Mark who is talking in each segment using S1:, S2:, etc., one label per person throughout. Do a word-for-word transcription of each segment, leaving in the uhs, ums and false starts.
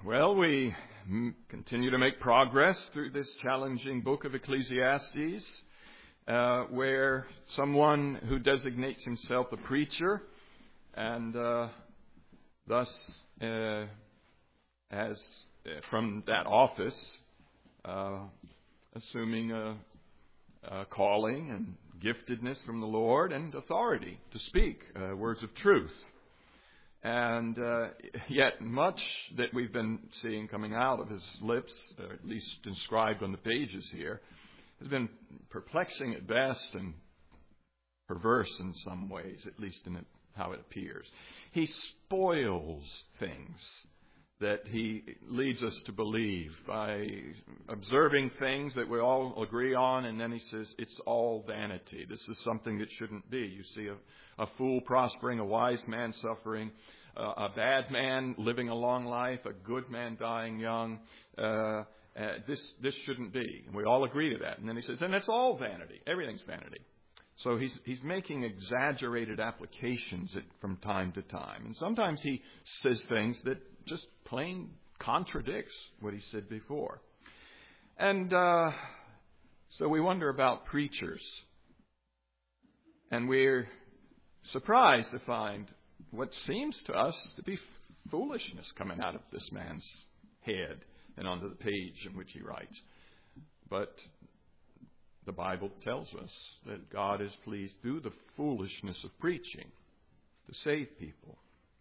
S1: Well, we continue to make progress through this challenging book of Ecclesiastes, uh, where someone who designates himself a preacher and uh, thus uh, has uh, from that office, uh, assuming a, a calling and giftedness from the Lord and authority to speak uh, words of truth. And uh, yet much that we've been seeing coming out of his lips, or at least inscribed on the pages here, has been perplexing at best and perverse in some ways, at least in it, how it appears. He spoils things that he leads us to believe by observing things that we all agree on, and then he says it's all vanity. This is something that shouldn't be. You see a, a fool prospering, a wise man suffering, uh, a bad man living a long life, a good man dying young. Uh, uh, this this shouldn't be. And we all agree to that. And then he says, and it's all vanity. Everything's vanity. So he's he's making exaggerated applications at, from time to time. And sometimes he says things that just plain contradicts what he said before. And uh, so we wonder about preachers. And we're surprised to find what seems to us to be foolishness coming out of this man's head and onto the page in which he writes. But the Bible tells us that God is pleased through the foolishness of preaching to save people.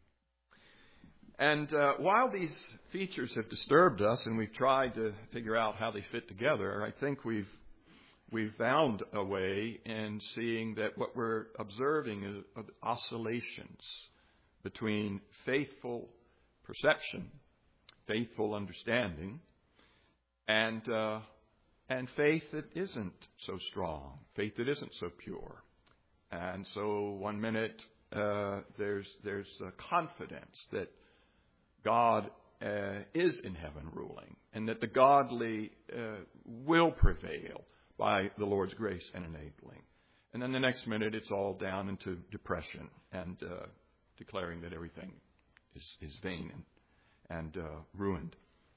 S1: And uh, while these features have disturbed us and we've tried to figure out how they fit together, I think we've we've found a way in seeing that what we're observing is oscillations between faithful perception, faithful understanding, and uh, and faith that isn't so strong, faith that isn't so pure. And so one minute uh, there's there's a confidence that God uh, is in heaven ruling, and that the godly uh, will prevail by the Lord's grace and enabling. And then the next minute, it's all down into depression and uh, declaring that everything is, is vain and, and uh, ruined.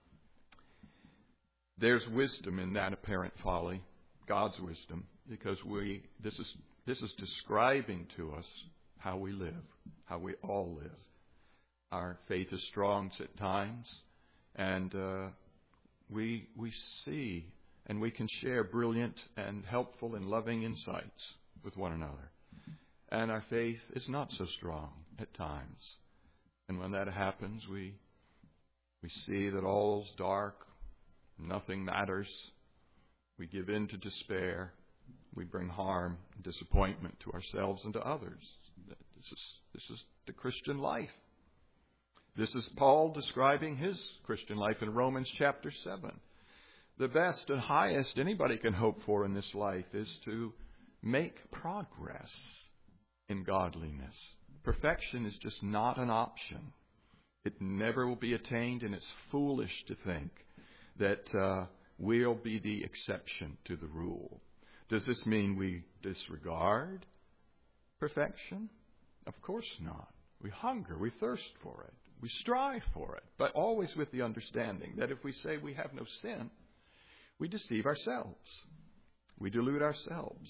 S1: There's wisdom in that apparent folly, God's wisdom, because we this is this is describing to us how we live, how we all live. Our faith is strong at times, and uh, we we see and we can share brilliant and helpful and loving insights with one another. And our faith is not so strong at times. And when that happens, we we see that all's dark, nothing matters. We give in to despair. We bring harm and disappointment to ourselves and to others. This is this is the Christian life. This is Paul describing his Christian life in Romans chapter seven. The best and highest anybody can hope for in this life is to make progress in godliness. Perfection is just not an option. It never will be attained, and it's foolish to think that uh, we'll be the exception to the rule. Does this mean we disregard perfection? Of course not. We hunger, we thirst for it. We strive for it, but always with the understanding that if we say we have no sin, we deceive ourselves. We delude ourselves.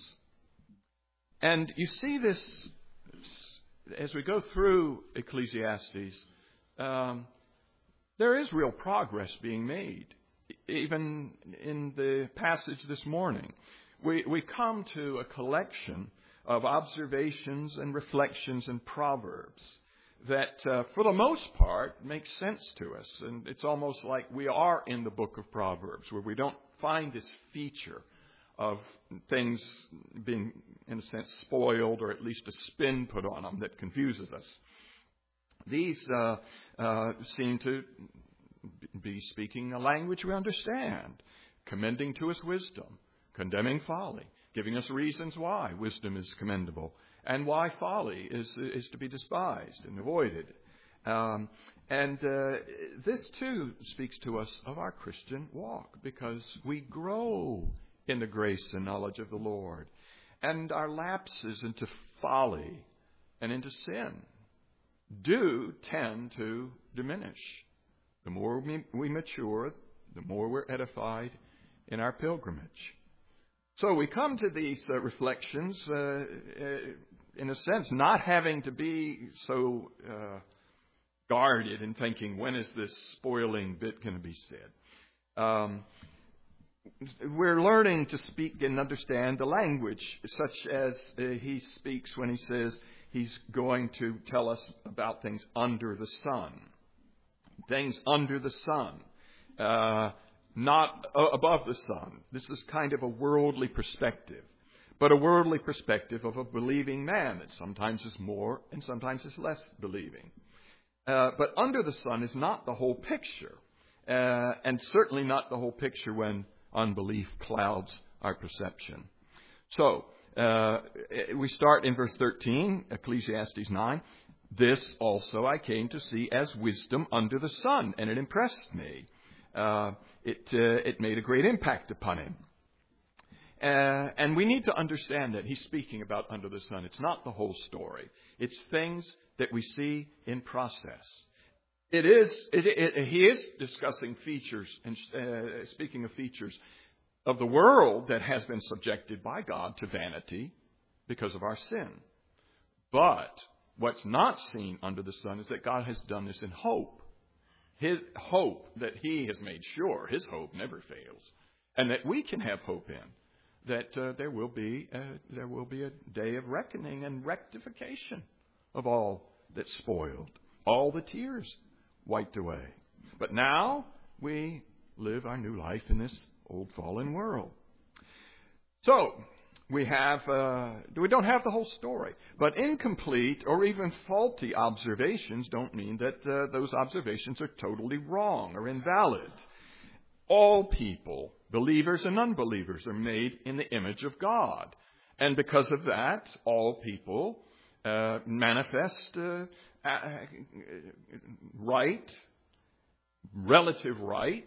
S1: And you see this as we go through Ecclesiastes. Um, there is real progress being made, even in the passage this morning. We, we come to a collection of observations and reflections and proverbs that, uh, for the most part, makes sense to us. And it's almost like we are in the book of Proverbs, where we don't find this feature of things being, in a sense, spoiled, or at least a spin put on them that confuses us. These uh, uh, seem to be speaking a language we understand, commending to us wisdom, condemning folly, giving us reasons why wisdom is commendable, and why folly is is to be despised and avoided. Um, and uh, this, too, speaks to us of our Christian walk, because we grow in the grace and knowledge of the Lord. And our lapses into folly and into sin do tend to diminish. The more we, we mature, the more we're edified in our pilgrimage. So we come to these uh, reflections, uh, uh, in a sense, not having to be so uh, guarded in thinking, when is this spoiling bit going to be said? Um, we're learning to speak and understand the language, such as uh, he speaks when he says he's going to tell us about things under the sun. Things under the sun. Uh, not uh, above the sun. This is kind of a worldly perspective. But a worldly perspective of a believing man that sometimes is more and sometimes is less believing. Uh, but under the sun is not the whole picture. Uh, and certainly not the whole picture when unbelief clouds our perception. So, uh, we start in verse thirteen, Ecclesiastes nine. This also I came to see as wisdom under the sun, and it impressed me. Uh, it, uh, it made a great impact upon him. Uh, and we need to understand that he's speaking about under the sun. It's not the whole story. It's things that we see in process. It is. It, it, he is discussing features and uh, speaking of features of the world that has been subjected by God to vanity because of our sin. But what's not seen under the sun is that God has done this in hope. His hope that he has made sure, his hope never fails, and that we can have hope in, that uh, there will be a, there will be a day of reckoning and rectification of all that's spoiled, all the tears wiped away. But now we live our new life in this old fallen world. So we have uh, we don't have the whole story, but incomplete or even faulty observations don't mean that uh, those observations are totally wrong or invalid. All people, believers and unbelievers, are made in the image of God, and because of that, all people uh, manifest uh, uh, right, relative right.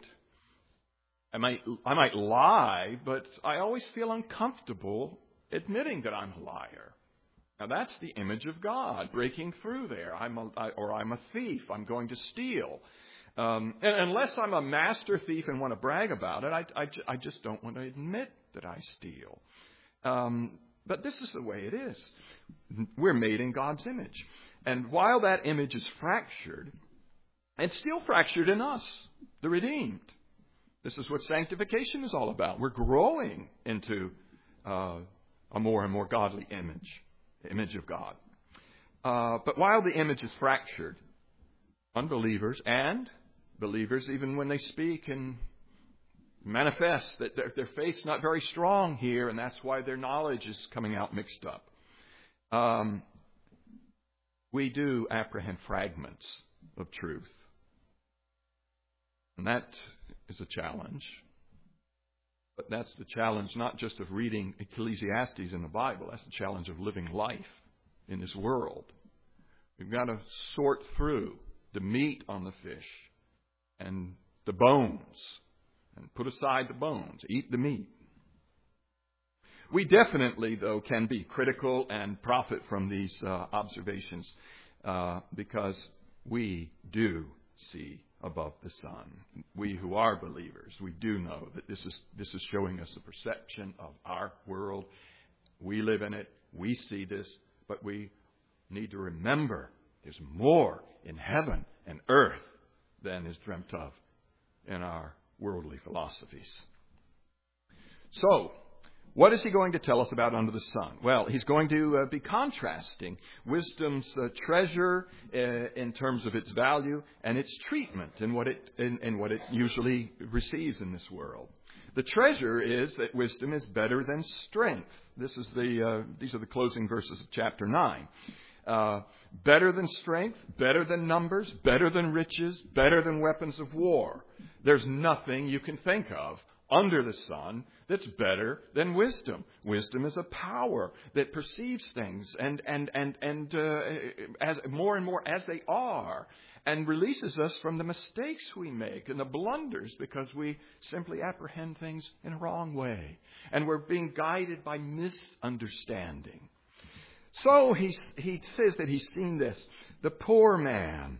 S1: I might, I might lie, but I always feel uncomfortable admitting that I'm a liar. Now that's the image of God breaking through there. I'm a, I, or I'm a thief. I'm going to steal. Um, and unless I'm a master thief and want to brag about it, I, I, I just don't want to admit that I steal. Um, but this is the way it is. We're made in God's image. And while that image is fractured, it's still fractured in us, the redeemed. This is what sanctification is all about. We're growing into uh, a more and more godly image, the image of God. Uh, but while the image is fractured, unbelievers and believers, even when they speak and manifest that their, their faith's not very strong here, and that's why their knowledge is coming out mixed up, um, we do apprehend fragments of truth. And that is a challenge. But that's the challenge not just of reading Ecclesiastes in the Bible. That's the challenge of living life in this world. We've got to sort through the meat on the fish and the bones and put aside the bones, eat the meat. We definitely, though, can be critical and profit from these uh, observations uh, because we do see above the sun. We who are believers, we do know that this is this is showing us a perception of our world. We live in it. We see this, but we need to remember there's more in heaven and earth than is dreamt of in our worldly philosophies. So, what is he going to tell us about under the sun? Well, he's going to uh, be contrasting wisdom's uh, treasure uh, in terms of its value and its treatment and what it and, and what it usually receives in this world. The treasure is that wisdom is better than strength. This is the uh, these are the closing verses of chapter nine. Uh, better than strength, better than numbers, better than riches, better than weapons of war. There's nothing you can think of under the sun that's better than wisdom. Wisdom is a power that perceives things and and and and uh, as more and more as they are, and releases us from the mistakes we make and the blunders because we simply apprehend things in a wrong way, and we're being guided by misunderstanding. So he he says that he's seen this. The poor man,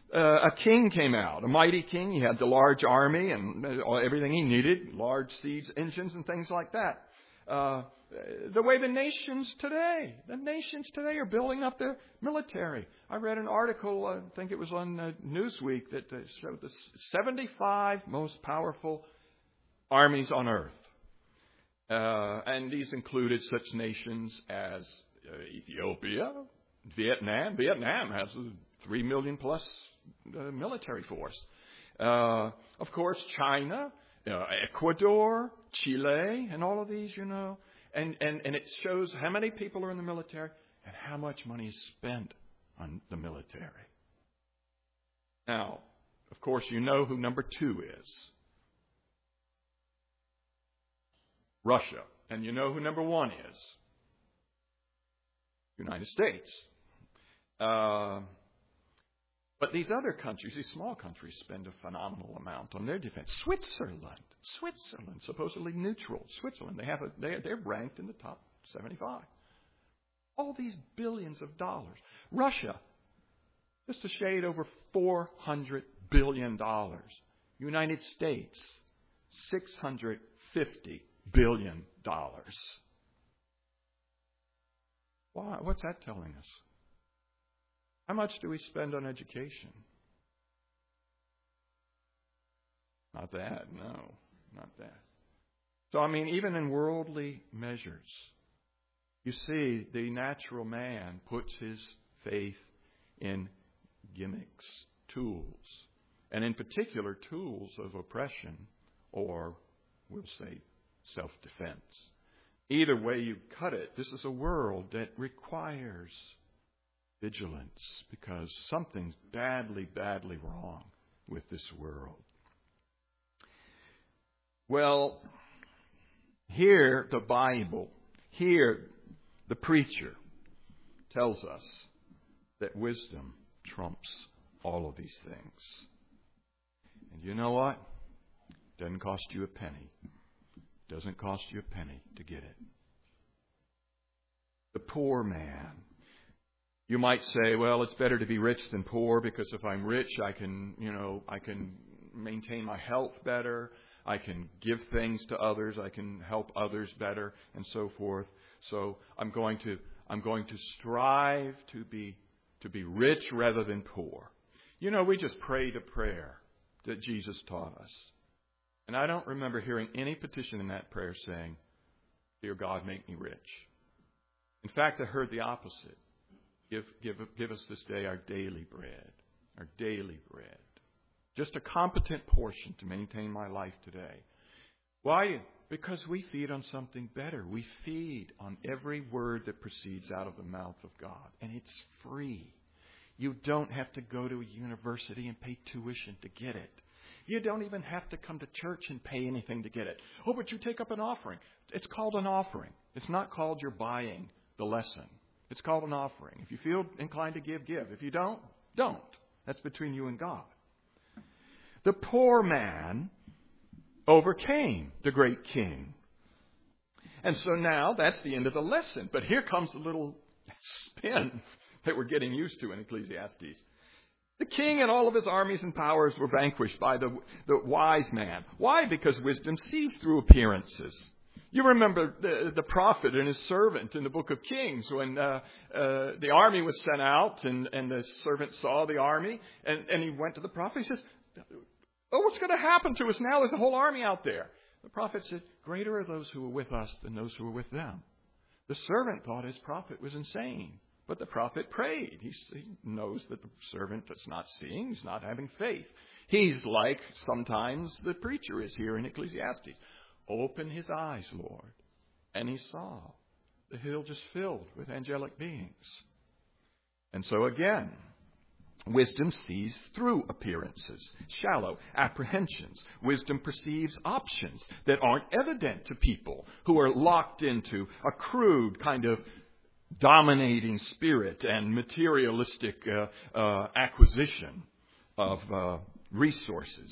S1: uh, a king came out, a mighty king. He had the large army and everything he needed, large siege engines and things like that. Uh, the way the nations today, the nations today are building up their military. I read an article, I think it was on uh, Newsweek, that uh, showed the seventy-five most powerful armies on earth. Uh, and these included such nations as uh, Ethiopia, Vietnam. Vietnam has a three million plus uh, military force. Uh, of course, China, uh, Ecuador, Chile, and all of these, you know. And, and, and it shows how many people are in the military and how much money is spent on the military. Now, of course, you know who number two is. Russia. And you know who number one is. United States. Uh, but these other countries, these small countries, spend a phenomenal amount on their defense. Switzerland. Switzerland, supposedly neutral. Switzerland, they have a, they, they're ranked in the top seventy-five. All these billions of dollars. Russia, just a shade over four hundred billion dollars. United States, six hundred fifty billion dollars. Why? What's that telling us? How much do we spend on education? Not that, no, not that. So, I mean, even in worldly measures, you see, the natural man puts his faith in gimmicks, tools, and in particular, tools of oppression, or we'll say self-defense. Either way you cut it, this is a world that requires vigilance, because something's badly, badly wrong with this world. Well, here the Bible, here the preacher tells us that wisdom trumps all of these things. And you know what? It doesn't cost you a penny. It doesn't cost you a penny to get it. The poor man. You might say, well, it's better to be rich than poor, because if I'm rich, I can, you know, I can maintain my health better. I can give things to others. I can help others better, and so forth. So I'm going to, I'm going to strive to be, to be rich rather than poor. You know, we just prayed a prayer that Jesus taught us. And I don't remember hearing any petition in that prayer saying, "Dear God, make me rich." In fact, I heard the opposite. Give, give, give us this day our daily bread, our daily bread. Just a competent portion to maintain my life today. Why? Because we feed on something better. We feed on every word that proceeds out of the mouth of God. And it's free. You don't have to go to a university and pay tuition to get it. You don't even have to come to church and pay anything to get it. Oh, but you take up an offering. It's called an offering. It's not called you're buying the lesson. It's called an offering. If you feel inclined to give, give. If you don't, don't. That's between you and God. The poor man overcame the great king. And so now that's the end of the lesson. But here comes the little spin that we're getting used to in Ecclesiastes. The king and all of his armies and powers were vanquished by the, the wise man. Why? Because wisdom sees through appearances. You remember the, the prophet and his servant in the book of Kings when uh, uh, the army was sent out and, and the servant saw the army and, and he went to the prophet. He says, "Oh, what's going to happen to us now? There's a whole army out there." The prophet said, "Greater are those who are with us than those who are with them." The servant thought his prophet was insane, but the prophet prayed. He, he knows that the servant that's not seeing is not having faith. He's like sometimes the preacher is here in Ecclesiastes. Open his eyes, Lord. And he saw the hill just filled with angelic beings. And so again, wisdom sees through appearances, shallow apprehensions. Wisdom perceives options that aren't evident to people who are locked into a crude kind of dominating spirit and materialistic uh, uh, acquisition of uh, resources.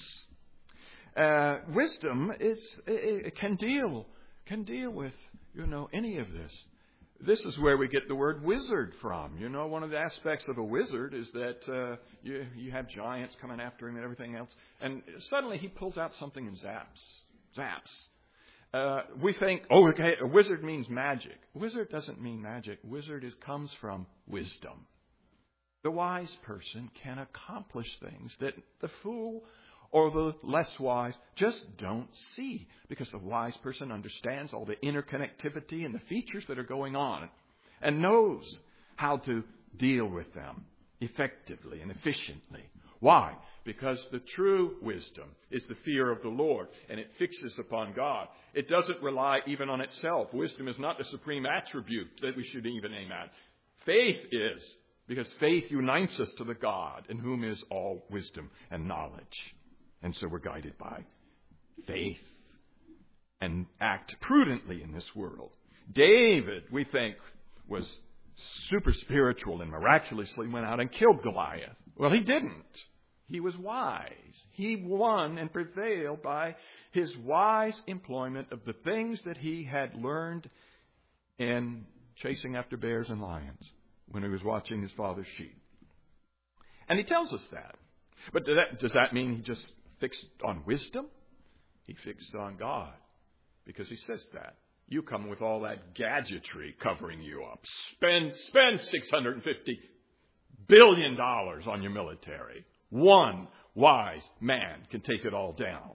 S1: Uh, wisdom is it can deal can deal with you know any of this. This is where we get the word wizard from. You know, one of the aspects of a wizard is that uh, you, you have giants coming after him and everything else. And suddenly he pulls out something and zaps. Zaps. Uh, we think, oh, okay, a wizard means magic. Wizard doesn't mean magic. Wizard is, comes from wisdom. The wise person can accomplish things that the fool or the less wise just don't see, because the wise person understands all the interconnectivity and the features that are going on and knows how to deal with them effectively and efficiently. Why? Because the true wisdom is the fear of the Lord, and it fixes upon God. It doesn't rely even on itself. Wisdom is not the supreme attribute that we should even aim at. Faith is, because faith unites us to the God in whom is all wisdom and knowledge. And so we're guided by faith and act prudently in this world. David, we think, was super spiritual and miraculously went out and killed Goliath. Well, he didn't. He was wise. He won and prevailed by his wise employment of the things that he had learned in chasing after bears and lions when he was watching his father's sheep. And he tells us that. But does that, does that mean he just fixed on wisdom? He fixed on God, because he says that. You come with all that gadgetry covering you up. Spend, spend six hundred fifty billion dollars on your military. One wise man can take it all down.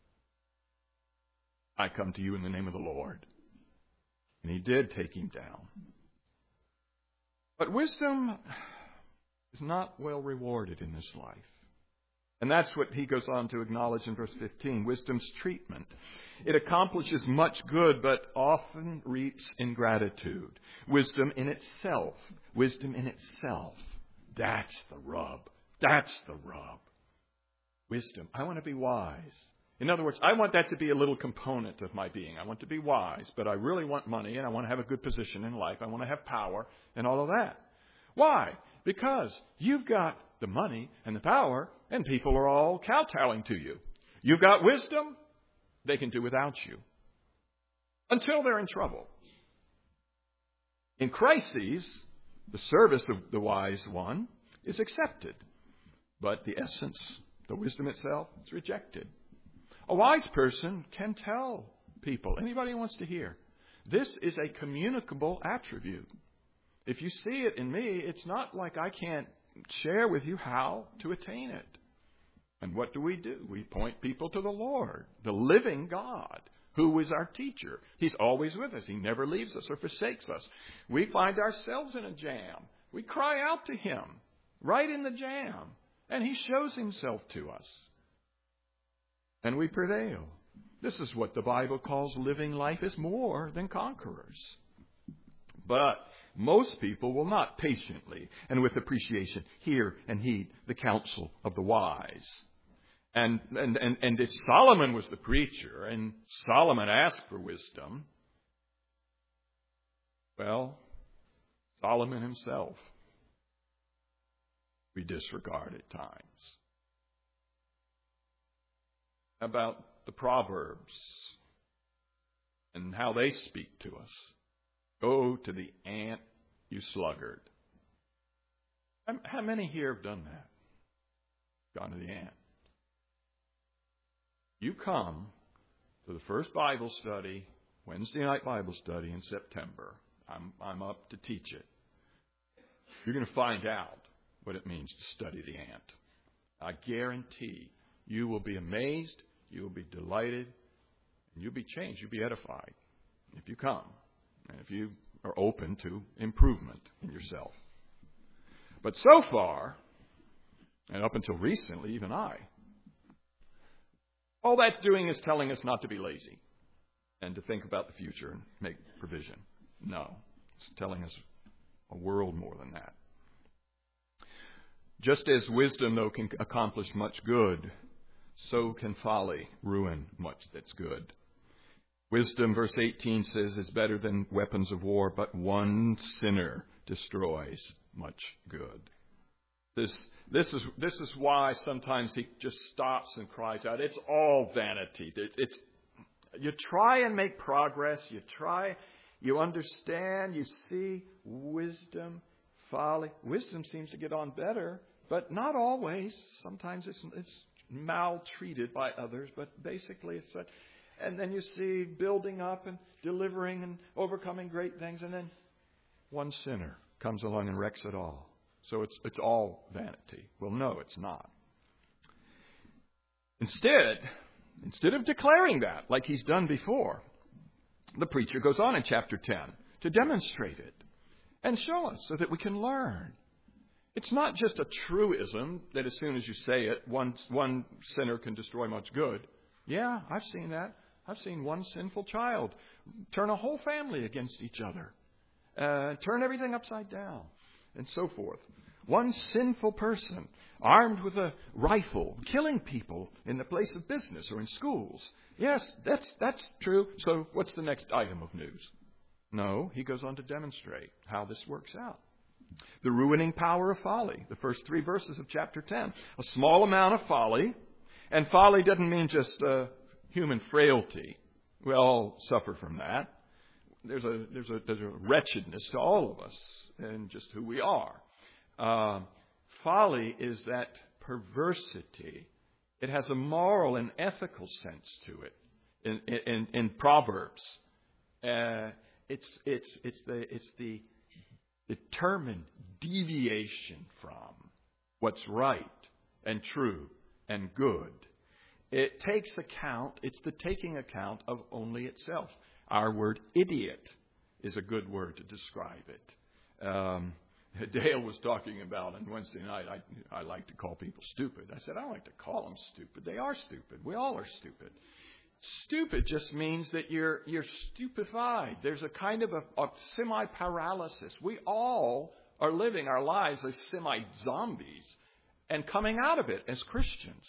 S1: I come to you in the name of the Lord. And he did take him down. But wisdom is not well rewarded in this life. And that's what he goes on to acknowledge in verse fifteen, wisdom's treatment. It accomplishes much good, but often reaps ingratitude. Wisdom in itself, wisdom in itself, that's the rub. That's the rub. Wisdom. I want to be wise. In other words, I want that to be a little component of my being. I want to be wise, but I really want money, and I want to have a good position in life. I want to have power and all of that. Why? Because you've got the money and the power, and people are all kowtowing to you. You've got wisdom, they can do without you. Until they're in trouble. In crises, the service of the wise one is accepted. But the essence, the wisdom itself, is rejected. A wise person can tell people, anybody who wants to hear, this is a communicable attribute. If you see it in me, it's not like I can't share with you how to attain it. And what do we do? We point people to the Lord, the living God, who is our teacher. He's always with us. He never leaves us or forsakes us. We find ourselves in a jam. We cry out to Him right in the jam, and He shows Himself to us. And we prevail. This is what the Bible calls living life as more than conquerors. But most people will not patiently and with appreciation hear and heed the counsel of the wise. And, and, and, and if Solomon was the preacher and Solomon asked for wisdom, well, Solomon himself we disregard at times. About the Proverbs and how they speak to us. Go to the ant, you sluggard. How many here have done that? Gone to the ant. You come to the first Bible study, Wednesday night Bible study in September. I'm, I'm up to teach it. You're going to find out what it means to study the ant. I guarantee you will be amazed, you will be delighted, and you'll be changed, you'll be edified if you come. And if you are open to improvement in yourself. But so far, and up until recently, even I, all that's doing is telling us not to be lazy and to think about the future and make provision. No, it's telling us a world more than that. Just as wisdom, though, can accomplish much good, so can folly ruin much that's good. Wisdom, verse eighteen says, is better than weapons of war, but one sinner destroys much good. This, this, is, this is why sometimes he just stops and cries out, it's all vanity. It, it's, you try and make progress. You try, You understand, you see wisdom, folly. Wisdom seems to get on better, but not always. Sometimes it's, it's maltreated by others, but basically it's that. And then you see building up and delivering and overcoming great things, and then one sinner comes along and wrecks it all. So it's it's all vanity. Well, no, it's not. Instead, instead of declaring that like he's done before, the preacher goes on in chapter ten to demonstrate it and show us so that we can learn. It's not just a truism that as soon as you say it, one one sinner can destroy much good. Yeah, I've seen that. I've seen one sinful child turn a whole family against each other, uh, turn everything upside down, and so forth. One sinful person armed with a rifle, killing people in the place of business or in schools. Yes, that's that's true. So what's the next item of news? No, he goes on to demonstrate how this works out. The ruining power of folly, the first three verses of chapter ten. A small amount of folly, and folly doesn't mean just uh, human frailty. We all suffer from that. There's a there's a there's a wretchedness to all of us and just who we are. Uh, folly is that perversity. It has a moral and ethical sense to it. In in, in Proverbs, uh, it's it's it's the it's the determined deviation from what's right and true and good. It takes account, it's the taking account of only itself. Our word idiot is a good word to describe it. Um, Dale was talking about on Wednesday night, I, I like to call people stupid. I said, I don't like to call them stupid. They are stupid. We all are stupid. Stupid just means that you're you're stupefied. There's a kind of a, a semi-paralysis. We all are living our lives as semi-zombies and coming out of it as Christians.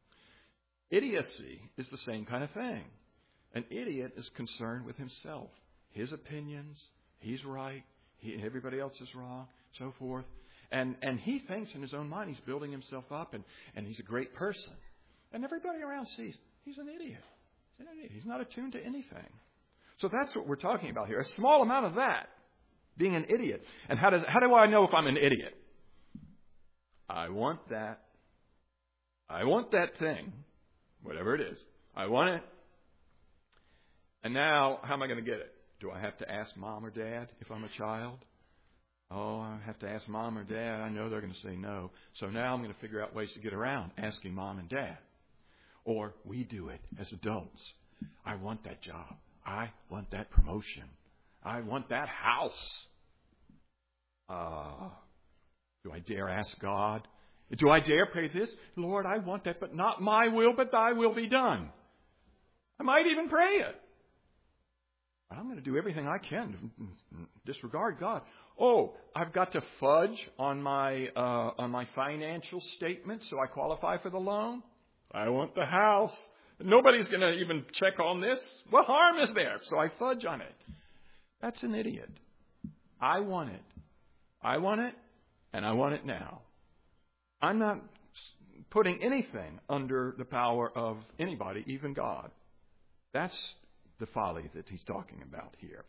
S1: Idiocy is the same kind of thing. An idiot is concerned with himself, his opinions, he's right, he, everybody else is wrong, so forth. And and he thinks in his own mind he's building himself up and, and he's a great person. And everybody around sees he's an idiot. He's an idiot. He's not attuned to anything. So that's what we're talking about here. A small amount of that, being an idiot. And how does how do I know if I'm an idiot? I want that. I want that thing. Whatever it is. I want it. And now, how am I going to get it? Do I have to ask mom or dad if I'm a child? Oh, I have to ask mom or dad. I know they're going to say no. So now I'm going to figure out ways to get around asking mom and dad. Or we do it as adults. I want that job. I want that promotion. I want that house. Uh, do I dare ask God? Do I dare pray this? Lord, I want that, but not my will, but thy will be done. I might even pray it. But I'm going to do everything I can to disregard God. Oh, I've got to fudge on my uh, on my financial statement so I qualify for the loan. I want the house. Nobody's going to even check on this. What harm is there? So I fudge on it. That's an idiot. I want it. I want it, and I want it now. I'm not putting anything under the power of anybody, even God. That's the folly that he's talking about here.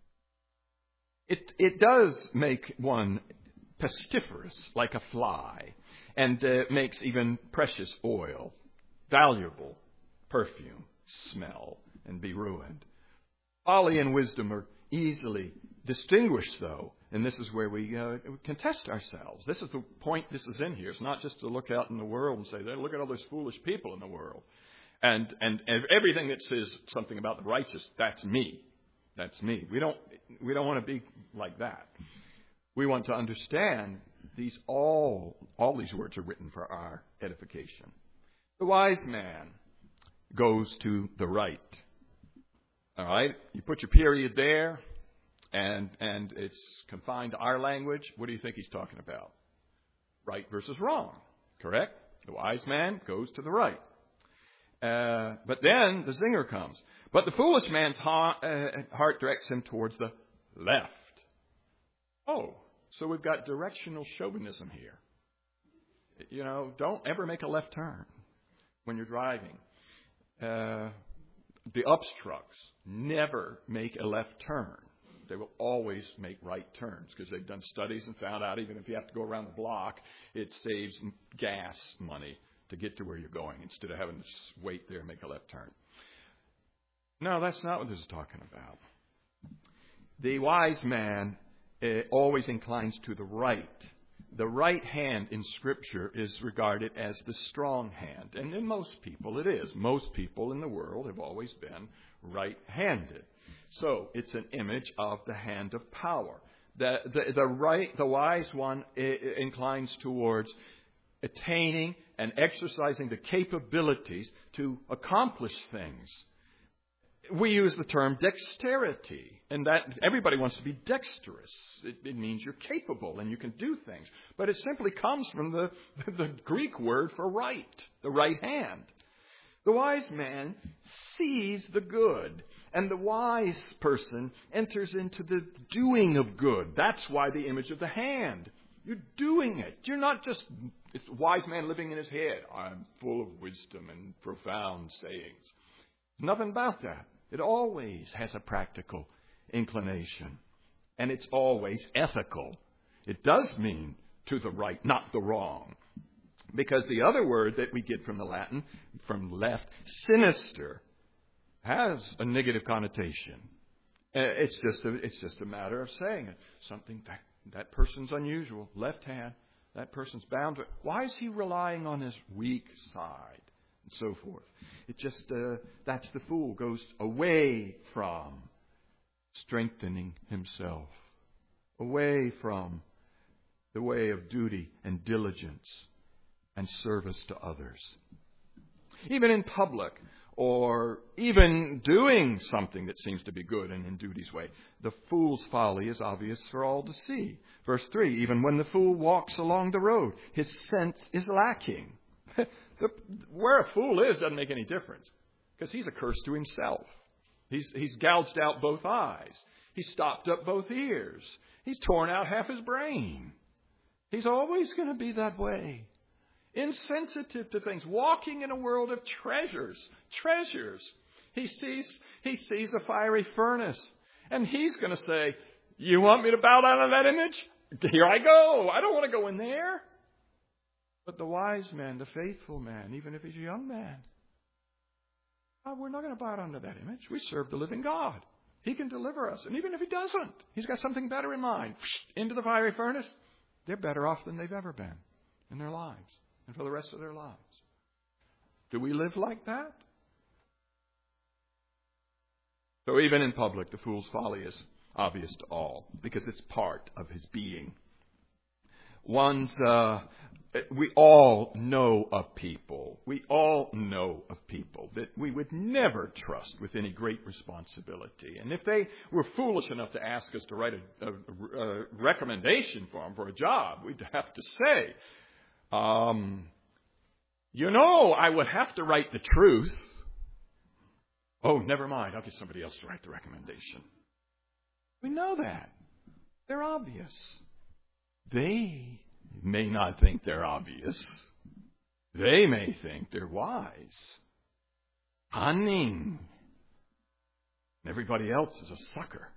S1: It it does make one pestiferous like a fly, and uh, makes even precious oil, valuable perfume, smell and be ruined. Folly and wisdom are easily distinguished, though. And this is where we uh, can test ourselves. This is the point this is in here. It's not just to look out in the world and say, look at all those foolish people in the world. And, and and everything that says something about the righteous, that's me. That's me. We don't we don't want to be like that. We want to understand these all all these words are written for our edification. The wise man goes to the right. All right? You put your period there. And and it's confined to our language. What do you think he's talking about? Right versus wrong. Correct? The wise man goes to the right. Uh, but then the zinger comes. But the foolish man's heart, uh, heart directs him towards the left. Oh, so we've got directional chauvinism here. You know, don't ever make a left turn when you're driving. Uh, the obstructs never make a left turn. they will always make right turns because they've done studies and found out even if you have to go around the block, it saves gas money to get to where you're going instead of having to wait there and make a left turn. No, that's not what this is talking about. The wise man uh, always inclines to the right. The right hand in Scripture is regarded as the strong hand. And in most people it is. Most people in the world have always been right-handed. So it's an image of the hand of power. The, the, the, right, the wise one I- inclines towards attaining and exercising the capabilities to accomplish things. We use the term dexterity, and that everybody wants to be dexterous. It, it means you're capable and you can do things. But it simply comes from the, the Greek word for right, the right hand. The wise man sees the good, and the wise person enters into the doing of good. That's why the image of the hand. You're doing it. You're not just it's a wise man living in his head. I'm full of wisdom and profound sayings. Nothing about that. It always has a practical inclination. And it's always ethical. It does mean to the right, not the wrong. Because the other word that we get from the Latin, from left, sinister, has a negative connotation. It's just a, it's just a matter of saying it. Something that, that person's unusual. Left hand, that person's bound to it. Why is he relying on his weak side? And so forth. It just, uh, that's the fool, goes away from strengthening himself, away from the way of duty and diligence and service to others. Even in public, or even doing something that seems to be good and in duty's way, the fool's folly is obvious for all to see. Verse three, even when the fool walks along the road, his sense is lacking. The, where a fool is doesn't make any difference because he's a curse to himself. He's, he's gouged out both eyes. He's stopped up both ears. He's torn out half his brain. He's always going to be that way. Insensitive to things. Walking in a world of treasures. Treasures. He sees, he sees a fiery furnace. And he's going to say, you want me to bow down to that image? Here I go. I don't want to go in there. But the wise man, the faithful man, even if he's a young man, oh, we're not going to bow down to that image. We serve the living God. He can deliver us. And even if he doesn't, he's got something better in mind. Into the fiery furnace. They're better off than they've ever been in their lives and for the rest of their lives. Do we live like that? So even in public, the fool's folly is obvious to all because it's part of his being. One's, uh, we all know of people, we all know of people that we would never trust with any great responsibility. And if they were foolish enough to ask us to write a, a, a recommendation for them for a job, we'd have to say, um, you know, I would have to write the truth. Oh, never mind, I'll get somebody else to write the recommendation. We know that. They're obvious. They may not think they're obvious. They may think they're wise, cunning. And everybody else is a sucker.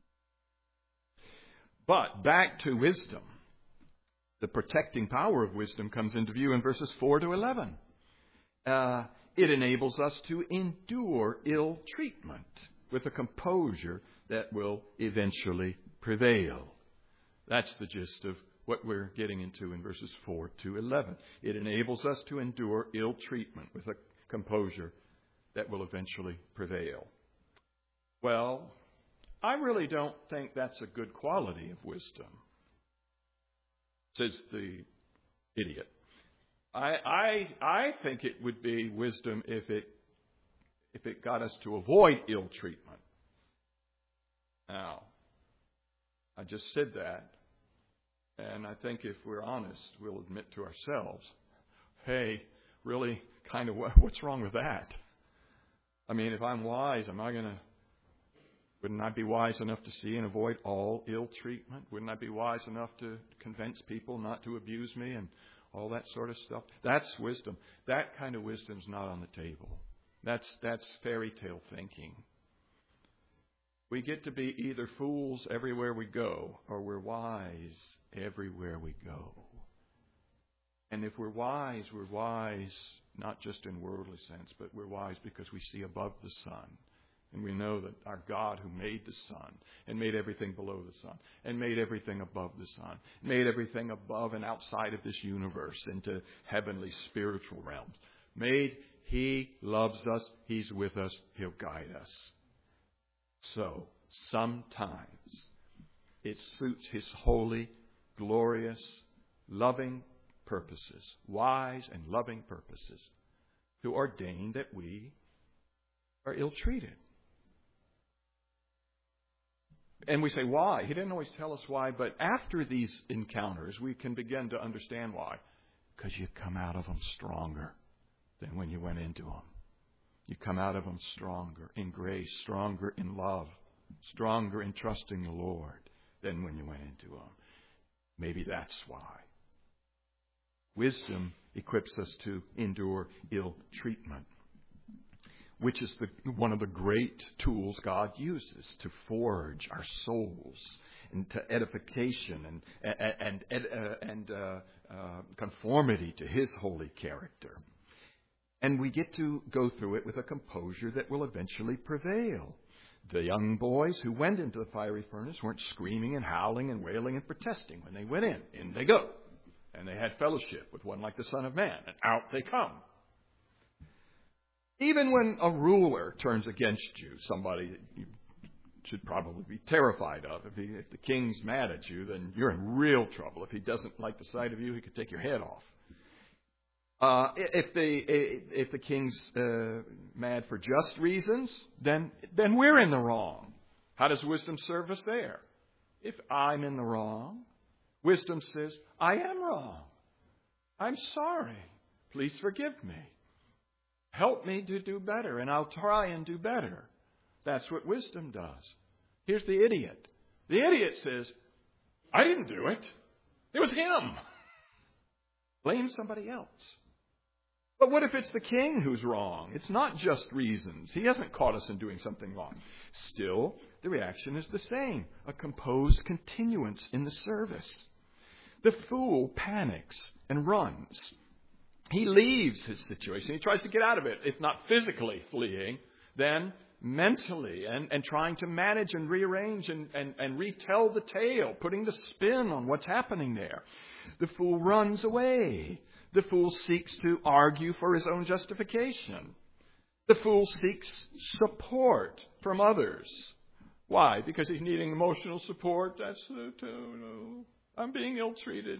S1: But back to wisdom. The protecting power of wisdom comes into view in verses four to eleven. Uh, it enables us to endure ill treatment with a composure that will eventually prevail. That's the gist of what we're getting into in verses four to eleven. It enables us to endure ill treatment with a composure that will eventually prevail. Well, I really don't think that's a good quality of wisdom, says the idiot. I I I think it would be wisdom if it if it got us to avoid ill treatment. Now, I just said that. And I think if we're honest, we'll admit to ourselves, hey, really, kind of, what's wrong with that? I mean, if I'm wise, am I going to, wouldn't I be wise enough to see and avoid all ill treatment? Wouldn't I be wise enough to convince people not to abuse me and all that sort of stuff? That's wisdom. That kind of wisdom's not on the table. That's, that's fairy tale thinking. We get to be either fools everywhere we go, or we're wise everywhere we go. And if we're wise, we're wise not just in worldly sense, but we're wise because we see above the sun. And we know that our God who made the sun and made everything below the sun and made everything above the sun, made everything above and outside of this universe into heavenly spiritual realms, made, He loves us, He's with us, He'll guide us. So, sometimes it suits His holy, glorious, loving purposes, wise and loving purposes, to ordain that we are ill-treated. And we say, why? He didn't always tell us why, but after these encounters, we can begin to understand why. Because you come out of them stronger than when you went into them. You come out of them stronger in grace, stronger in love, stronger in trusting the Lord than when you went into them. Maybe that's why. Wisdom equips us to endure ill treatment, which is the, one of the great tools God uses to forge our souls into edification and and and, uh, and uh, uh, conformity to His holy character. And we get to go through it with a composure that will eventually prevail. The young boys who went into the fiery furnace weren't screaming and howling and wailing and protesting when they went in. In they go. And they had fellowship with one like the Son of Man. And out they come. Even when a ruler turns against you, somebody that you should probably be terrified of. If, he, if the king's mad at you, then you're in real trouble. If he doesn't like the sight of you, he could take your head off. Uh, if the if the king's uh, mad for just reasons, then then we're in the wrong. How does wisdom serve us there? If I'm in the wrong, wisdom says, I am wrong. I'm sorry. Please forgive me. Help me to do better, and I'll try and do better. That's what wisdom does. Here's the idiot. The idiot says, I didn't do it. It was him. Blame somebody else. But what if it's the king who's wrong? It's not just reasons. He hasn't caught us in doing something wrong. Still, the reaction is the same. A composed continuance in the service. The fool panics and runs. He leaves his situation. He tries to get out of it. If not physically fleeing, then mentally and, and trying to manage and rearrange and, and, and retell the tale, putting the spin on what's happening there. The fool runs away. The fool seeks to argue for his own justification. The fool seeks support from others. Why? Because he's needing emotional support? That's uh, too, no. I'm being ill-treated.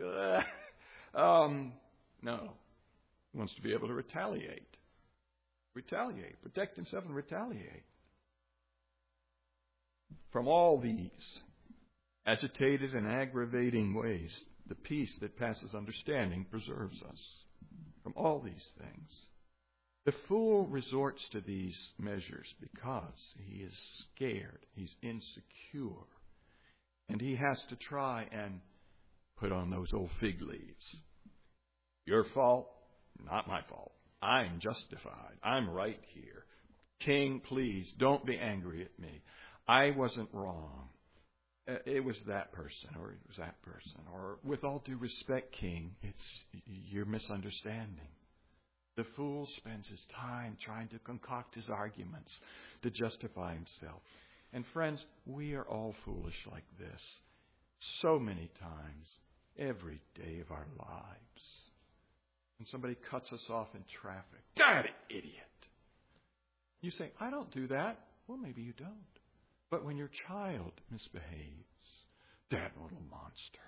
S1: um, no. He wants to be able to retaliate. Retaliate. Protect himself and retaliate. From all these agitated and aggravating ways, the peace that passes understanding preserves us from all these things. The fool resorts to these measures because he is scared, he's insecure, and he has to try and put on those old fig leaves. Your fault, not my fault. I'm justified. I'm right here. King, please, don't be angry at me. I wasn't wrong. It was that person, or it was that person. Or, with all due respect, King, it's your misunderstanding. The fool spends his time trying to concoct his arguments to justify himself. And friends, we are all foolish like this. So many times, every day of our lives. When somebody cuts us off in traffic, God, idiot. You say, I don't do that. Well, maybe you don't. But when your child misbehaves, that little monster.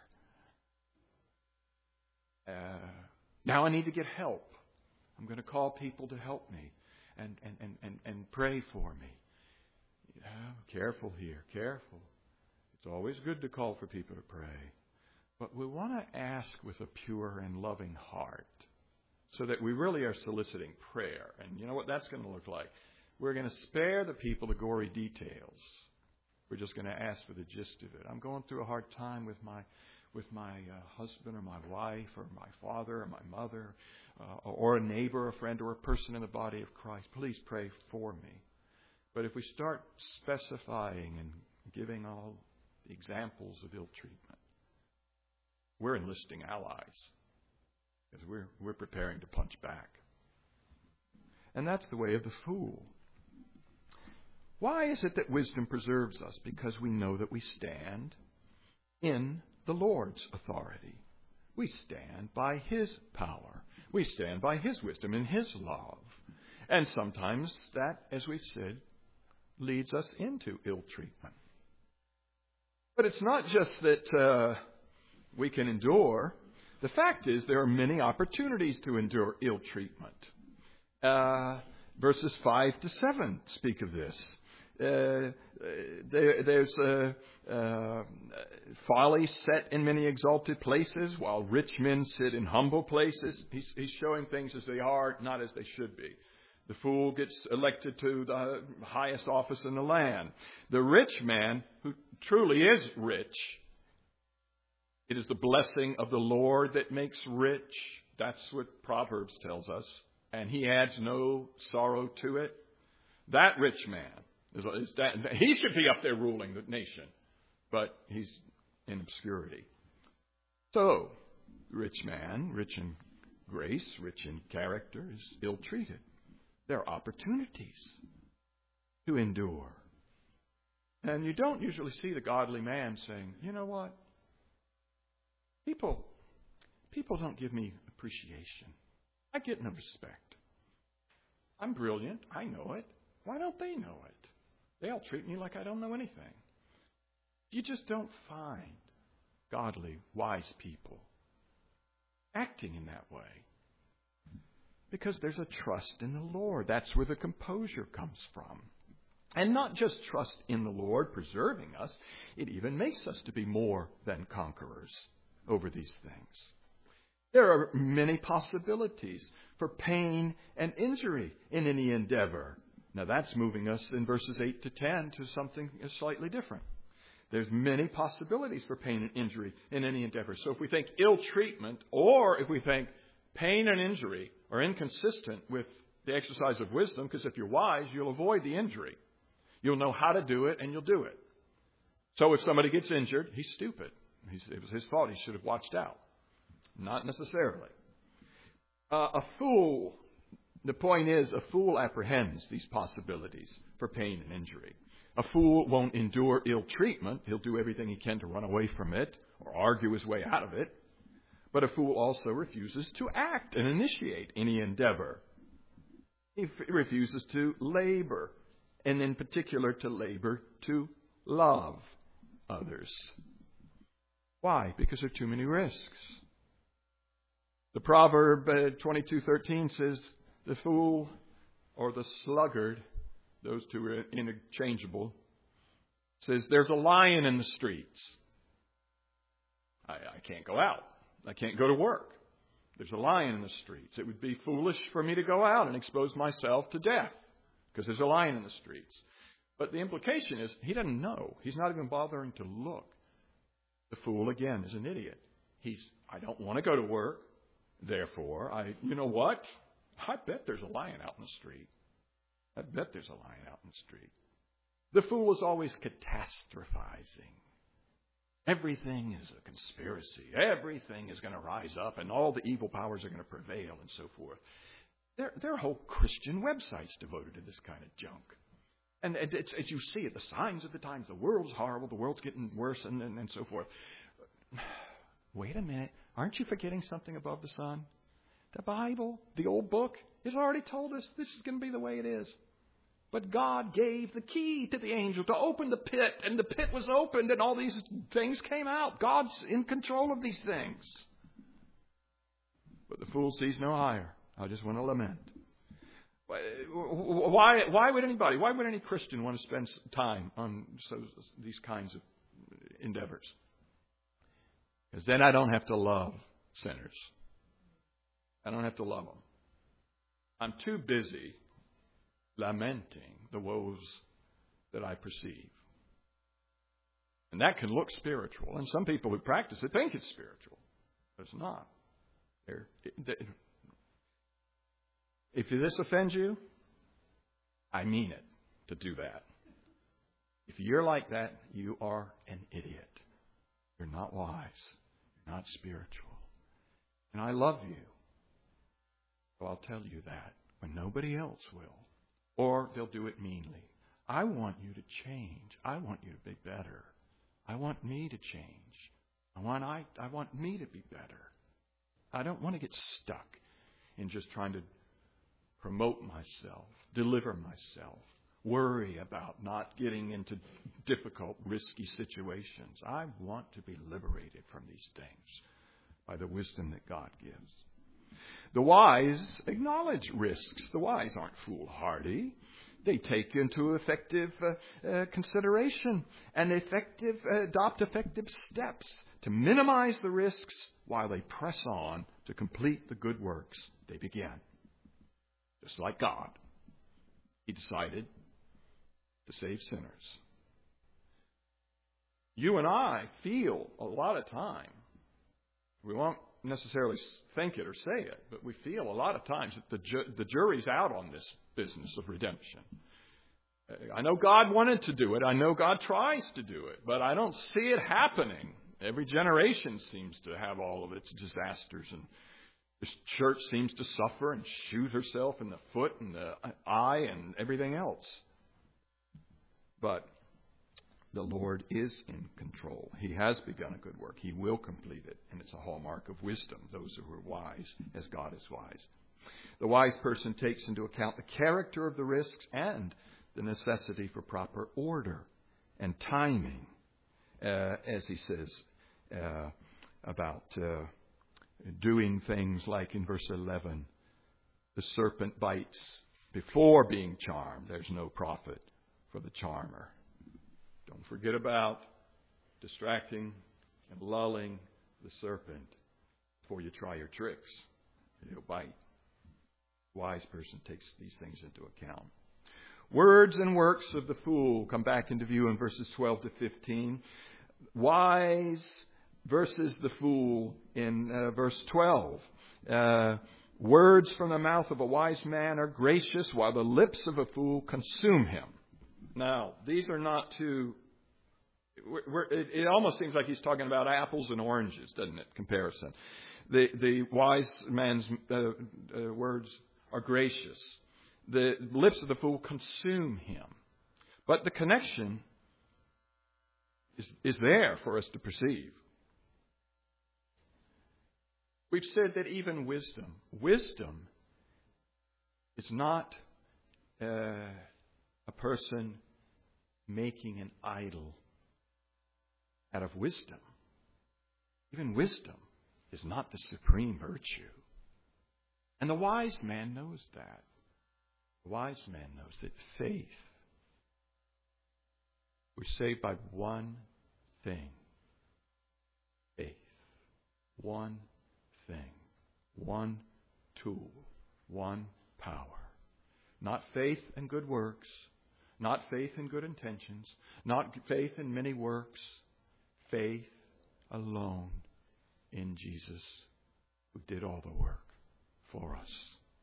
S1: Uh, now I need to get help. I'm going to call people to help me and, and, and, and, and pray for me. Yeah, careful here, careful. It's always good to call for people to pray. But we want to ask with a pure and loving heart so that we really are soliciting prayer. And you know what that's going to look like? We're going to spare the people the gory details. We're just going to ask for the gist of it. I'm going through a hard time with my with my uh, husband or my wife or my father or my mother uh, or a neighbor, a friend, or a person in the body of Christ. Please pray for me. But if we start specifying and giving all the examples of ill treatment, we're enlisting allies because we're, we're preparing to punch back. And that's the way of the fool. Why is it that wisdom preserves us? Because we know that we stand in the Lord's authority. We stand by His power. We stand by His wisdom and His love. And sometimes that, as we said, leads us into ill treatment. But it's not just that uh, we can endure. The fact is there are many opportunities to endure ill treatment. Uh, verses five to seven speak of this. Uh, there, there's uh, uh, folly set in many exalted places, while rich men sit in humble places. He's, he's showing things as they are, not as they should be. The fool gets elected to the highest office in the land. The rich man, who truly is rich, it is the blessing of the Lord that makes rich. That's what Proverbs tells us. And he adds no sorrow to it. That rich man, is, is that, he should be up there ruling the nation. But he's in obscurity. So, rich man, rich in grace, rich in character, is ill-treated. There are opportunities to endure. And you don't usually see the godly man saying, you know what? People, people don't give me appreciation. I get no respect. I'm brilliant. I know it. Why don't they know it? They all treat me like I don't know anything. You just don't find godly, wise people acting in that way. Because there's a trust in the Lord. That's where the composure comes from. And not just trust in the Lord preserving us, it even makes us to be more than conquerors over these things. There are many possibilities for pain and injury in any endeavor. Now that's moving us in verses eight to ten to something slightly different. There's many possibilities for pain and injury in any endeavor. So if we think ill treatment, or if we think pain and injury are inconsistent with the exercise of wisdom, because if you're wise, you'll avoid the injury. You'll know how to do it, and you'll do it. So if somebody gets injured, he's stupid. He's, it was his fault. He should have watched out. Not necessarily. Uh, a fool, the point is, a fool apprehends these possibilities for pain and injury. A fool won't endure ill treatment. He'll do everything he can to run away from it or argue his way out of it. But a fool also refuses to act and initiate any endeavor. He f- refuses to labor, and in particular to labor to love others. Why? Because there are too many risks. The proverb uh, twenty-two thirteen says, the fool or the sluggard, those two are interchangeable, says, there's a lion in the streets. I, I can't go out. I can't go to work. There's a lion in the streets. It would be foolish for me to go out and expose myself to death because there's a lion in the streets. But the implication is he doesn't know. He's not even bothering to look. The fool, again, is an idiot. He's, I don't want to go to work. Therefore, I, you know what? I bet there's a lion out in the street. I bet there's a lion out in the street. The fool is always catastrophizing. Everything is a conspiracy. Everything is going to rise up and all the evil powers are going to prevail and so forth. There, there are whole Christian websites devoted to this kind of junk. And it's, as you see it, the signs of the times, the world's horrible, the world's getting worse, and, and, and so forth. Wait a minute. Aren't you forgetting something above the sun? The Bible, the old book, has already told us this is going to be the way it is. But God gave the key to the angel to open the pit, and the pit was opened, and all these things came out. God's in control of these things. But the fool sees no higher. I just want to lament. Why, why would anybody, why would any Christian want to spend time on so, these kinds of endeavors? Because then I don't have to love sinners. I don't have to love them. I'm too busy lamenting the woes that I perceive. And that can look spiritual. And some people who practice it think it's spiritual. But it's not. They're, they, if this offends you, I mean it. to do that. If you're like that, you are an idiot. You're not wise. You're not spiritual. And I love you. So I'll tell you that when nobody else will. Or they'll do it meanly. I want you to change. I want you to be better. I want me to change. I want I, I want me to be better. I don't want to get stuck in just trying to promote myself, deliver myself, worry about not getting into difficult, risky situations. I want to be liberated from these things by the wisdom that God gives. The wise acknowledge risks. The wise aren't foolhardy. They take into effective uh, uh, consideration and effective uh, adopt effective steps to minimize the risks while they press on to complete the good works they began. Just like God, He decided to save sinners. You and I feel a lot of time, we won't necessarily think it or say it, but we feel a lot of times that the, ju- the jury's out on this business of redemption. I know God wanted to do it. I know God tries to do it, but I don't see it happening. Every generation seems to have all of its disasters, and this church seems to suffer and shoot herself in the foot and the eye and everything else. But the Lord is in control. He has begun a good work. He will complete it, and it's a hallmark of wisdom, those who are wise as God is wise. The wise person takes into account the character of the risks and the necessity for proper order and timing, uh, as he says uh, about uh, doing things like in verse eleven, the serpent bites before being charmed. There's no profit for the charmer. Don't forget about distracting and lulling the serpent before you try your tricks. He'll bite. The wise person takes these things into account. Words and works of the fool come back into view in verses twelve to fifteen. Wise versus the fool in uh, verse twelve. Uh, words from the mouth of a wise man are gracious, while the lips of a fool consume him. Now, these are not two... We're, we're, it, it almost seems like he's talking about apples and oranges, doesn't it? Comparison. The, the wise man's uh, uh, words are gracious. The lips of the fool consume him. But the connection is, is there for us to perceive. We've said that even wisdom, wisdom is not uh, a person making an idol out of wisdom. Even wisdom is not the supreme virtue. And the wise man knows that. The wise man knows that faith, we're saved by one thing. Faith. One thing. One tool. One power. Not faith and good works. Not faith and good intentions. Not faith in many works. Faith alone in Jesus, who did all the work for us.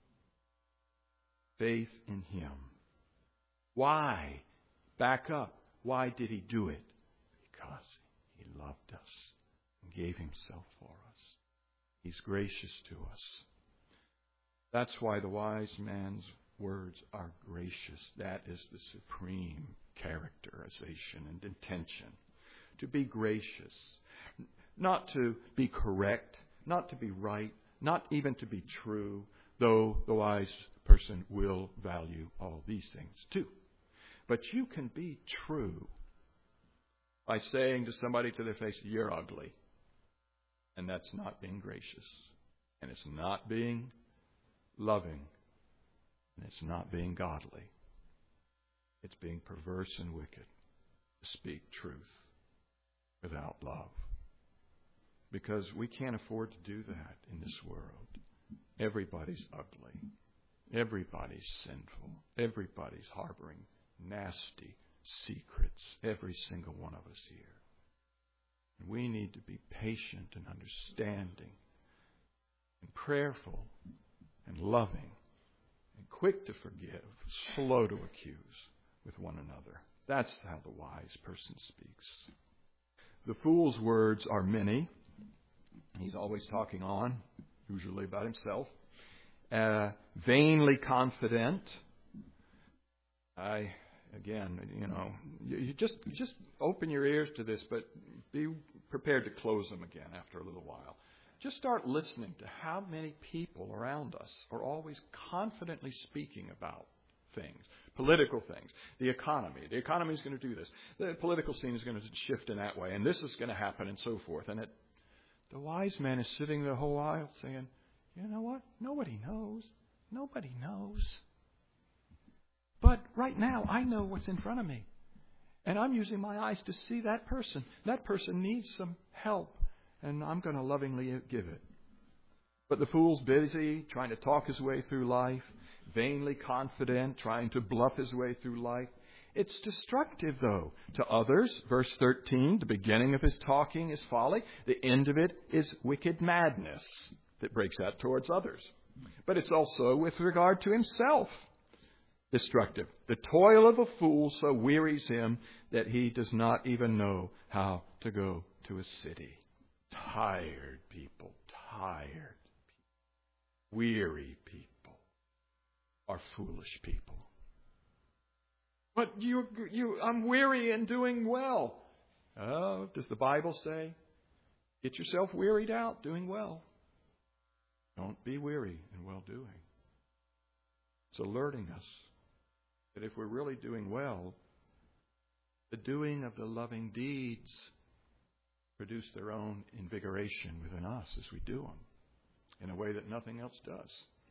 S1: Faith in Him. Why? Back up. Why did He do it? Because He loved us and gave Himself for us. He's gracious to us. That's why the wise man's words are gracious. That is the supreme characterization and intention. To be gracious. Not to be correct. Not to be right. Not even to be true. Though the wise person will value all these things too. But you can be true by saying to somebody to their face, "You're ugly." And that's not being gracious. And it's not being loving. And it's not being godly. It's being perverse and wicked to speak truth without love. Because we can't afford to do that in this world. Everybody's ugly. Everybody's sinful. Everybody's harboring nasty secrets. Every single one of us here. And we need to be patient and understanding and prayerful and loving and quick to forgive, slow to accuse, with one another. That's how the wise person speaks. The fool's words are many. He's always talking on, usually about himself. Uh, vainly confident. I, again, you know, you, you just you just open your ears to this, but be prepared to close them again after a little while. Just start listening to how many people around us are always confidently speaking about things, political things, the economy. The economy is going to do this. The political scene is going to shift in that way, and this is going to happen, and so forth. And it, the wise man is sitting the whole while saying, you know what? Nobody knows. Nobody knows. But right now, I know what's in front of me. And I'm using my eyes to see that person. That person needs some help. And I'm going to lovingly give it. But the fool's busy, trying to talk his way through life, vainly confident, trying to bluff his way through life. It's destructive, though, to others. Verse thirteen, the beginning of his talking is folly. The end of it is wicked madness that breaks out towards others. But it's also with regard to himself destructive. The toil of a fool so wearies him that he does not even know how to go to a city. Tired people, tired, weary people are foolish people. But you, you, I'm weary and doing well. Oh, does the Bible say, get yourself wearied out doing well? Don't be weary in well-doing. It's alerting us that if we're really doing well, the doing of the loving deeds produce their own invigoration within us as we do them in a way that nothing else does.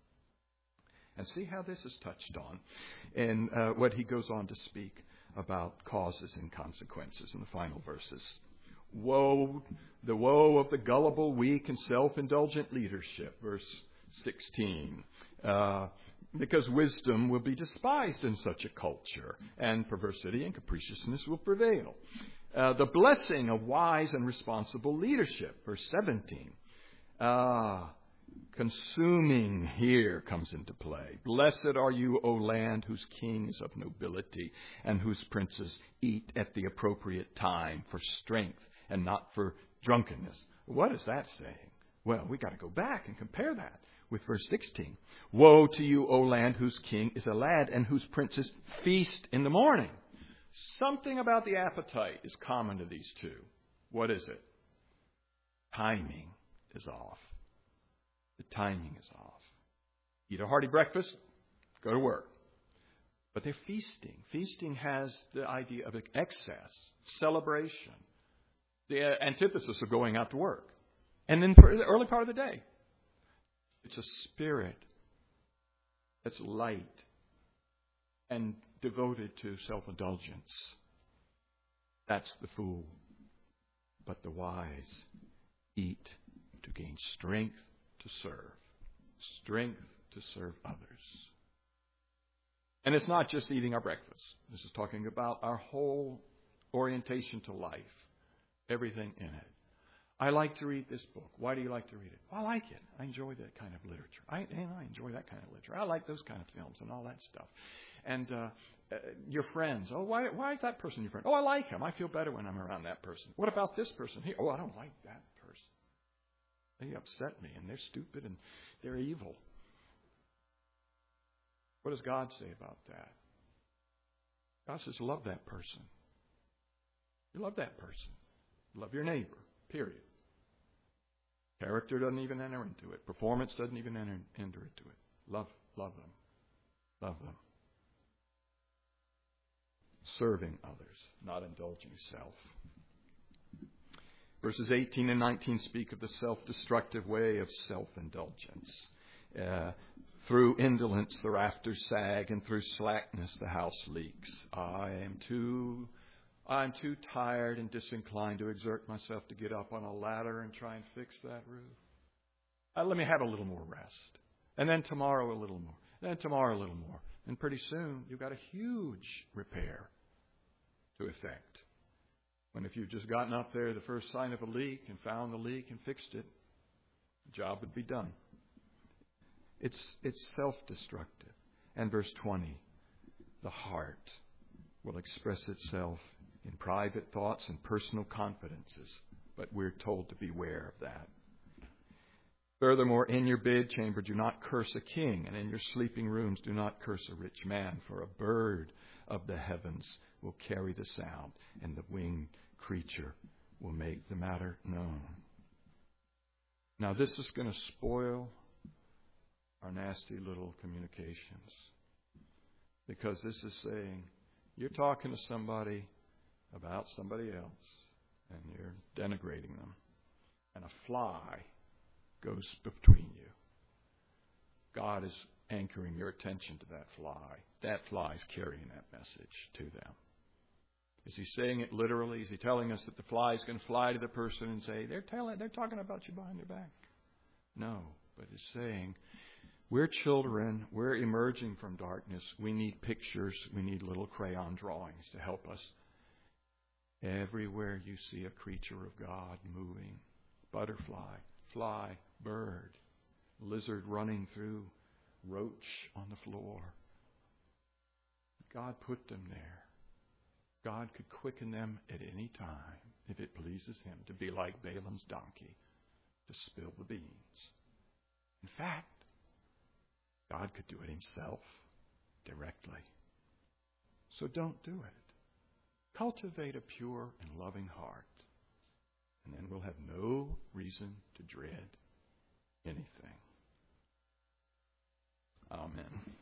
S1: And see how this is touched on in uh, what he goes on to speak about causes and consequences in the final verses. Woe, the woe of the gullible, weak, and self-indulgent leadership, verse sixteen. Uh, because wisdom will be despised in such a culture, and perversity and capriciousness will prevail. Uh, the blessing of wise and responsible leadership, verse seventeen. Ah, consuming here comes into play. Blessed are you, O land, whose king is of nobility, and whose princes eat at the appropriate time for strength and not for drunkenness. What is that saying? Well, we got to go back and compare that with verse sixteen. Woe to you, O land, whose king is a lad, and whose princes feast in the morning. Something about the appetite is common to these two. What is it? Timing is off. The timing is off. Eat a hearty breakfast, go to work. But they're feasting. Feasting has the idea of excess, celebration, the antithesis of going out to work. And then for the early part of the day, it's a spirit that's light and devoted to self-indulgence. That's the fool. But the wise eat to gain strength to serve. Strength to serve others. And it's not just eating our breakfast. This is talking about our whole orientation to life. Everything in it. I like to read this book. Why do you like to read it? Well, I like it. I enjoy that kind of literature. I, and I enjoy that kind of literature. I like those kind of films and all that stuff. And uh, uh, your friends. Oh, why, why is that person your friend? Oh, I like him. I feel better when I'm around that person. What about this person here? Oh, I don't like that person. They upset me, and they're stupid, and they're evil. What does God say about that? God says, love that person. You love that person. Love your neighbor, period. Character doesn't even enter into it. Performance doesn't even enter, enter into it. Love, love them. Love them. Serving others, not indulging self. Verses eighteen and nineteen speak of the self-destructive way of self-indulgence. Uh, through indolence the rafters sag, and through slackness the house leaks. I am too, I'm too tired and disinclined to exert myself to get up on a ladder and try and fix that roof. Uh, let me have a little more rest. And then tomorrow a little more. Then tomorrow a little more. And pretty soon you've got a huge repair to effect. When if you've just gotten up there, the first sign of a leak, and found the leak and fixed it, the job would be done. It's it's self-destructive. And verse twenty, the heart. will express itself in private thoughts and personal confidences, but we're told to beware of that. Furthermore, in your bedchamber do not curse a king, and in your sleeping rooms do not curse a rich man, for a bird of the heavens will carry the sound, and the winged creature will make the matter known. Now, this is going to spoil our nasty little communications, because this is saying, you're talking to somebody about somebody else, and you're denigrating them, and a fly goes between you. God is anchoring your attention to that fly. That fly is carrying that message to them. Is he saying it literally? Is he telling us that the fly is going to fly to the person and say, they're telling, they're talking about you behind their back? No, but it's saying, we're children, we're emerging from darkness. We need pictures, we need little crayon drawings to help us. Everywhere you see a creature of God moving, butterfly, fly, bird, lizard running through, roach on the floor. God put them there. God could quicken them at any time, if it pleases him, to be like Balaam's donkey, to spill the beans. In fact, God could do it himself directly. So don't do it. Cultivate a pure and loving heart, and then we'll have no reason to dread anything. Amen.